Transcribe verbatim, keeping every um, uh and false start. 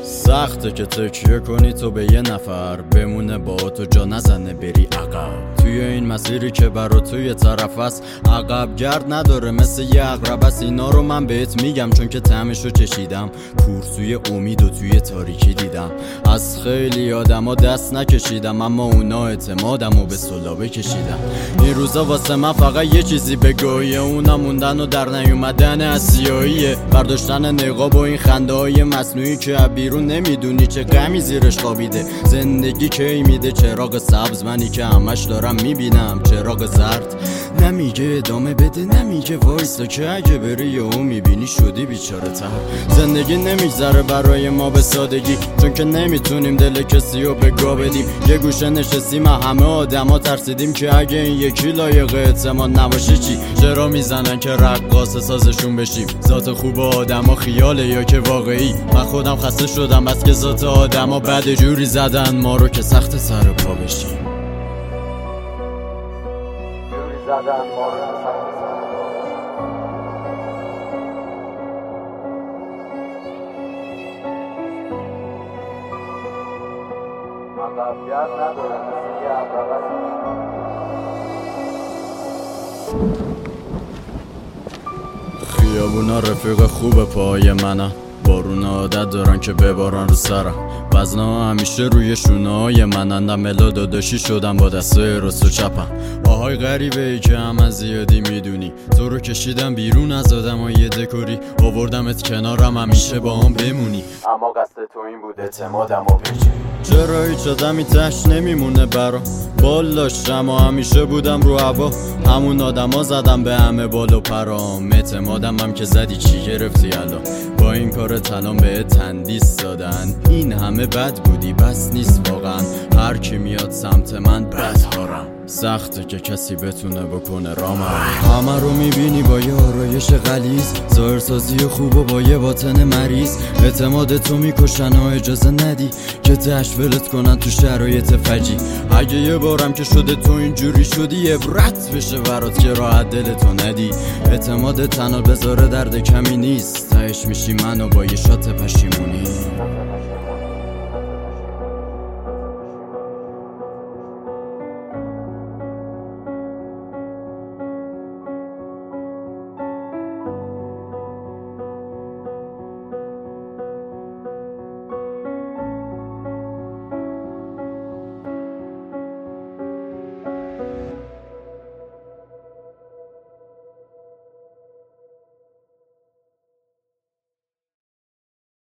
سخته که تکیه کنی تو به یه نفر، بمونه با تو جا نزنه بری عقب. توی این مسیری که برا توی طرف است عقب گرد نداره، مثل یه عقرب است. اینا رو من بهت میگم چون که طعمشو چشیدم. کورسوی امید و توی تاریکی دیدم. از خیلی آدما دست نکشیدم، اما اونا اعتمادمو به سلابه کشیدم. این روزا واسه من فقط یه چیزی بگویه، اونا موندن و در نیومدن اسیاییه. برداشتن نقاب و این خنده های مصنوعی که بیرون نمیدونی چه غمی زیرش خوابیده. زندگی کی میده چراغ سبز، منی که همش دارم میبینم چراغ زرد. نمیگه ادامه بده، نمیگه وایسا که اگه بری یهو میبینی شدی بیچاره تر. زندگی نمیگذره برای ما به سادگی، چون که نمیتونیم دل کسی رو به گا بدیم. یه گوشه نشستیم همه آدما ترسیدیم که اگه این یکی لایق اعتماد نباشه چی. چرا میزنن که رقاص سازشون بشیم؟ ذات خوب آدما خیاله یا که واقعی؟ من خودم خسته شدم بس که ذات آدما بعد جوری زدن ما رو که سخت سر پا بشیم. جوری زدن ما رو که سخت سر پا بشیم. عقب‌گرد نداره مثل یه عقرب است. خیابونا رفیق خوب پای منن، بارون عادت دارن که ببارن رو سرم. وزنا همیشه روی شونه‌های منن، ملا داداشی شدم با دستای راست و چپم. آهای غریبه ای که هم از زیادی میدونی، تو رو کشیدم بیرون از آدمای دکوری، آوردمت کنارم همیشه با هم بمونی. اما قصد تو این بود اعتمادم و پیچی. چرا هیچ آدمی تش نمیمونه برام؟ بال داشتم و همیشه بودم رو هوا، همون آدما زدم به همه بال و پرام. اعتمادم هم که زدی چی گرفتی الان؟ با این کار تلام به تندیس دادن. این همه بد بودی بس نیست واقعا، هر کی میاد سمت من بدهارم. سخته که کسی بتونه بکنه رامم. همه رو میبینی با یه آرایش غلیظ، ظاهرسازی خوب و با یه باطن مریض. اعتماد تو میکشن و اجازه ندی که تشویلت کنن تو شرایط فجی. اگه یه بارم که شده تو اینجوری شدی، عبرت بشه برات که راحت دلتو ندی. اعتماد تنها بذاره درد کمی نیست، تهش میشی منو با یه شات پشیمونی.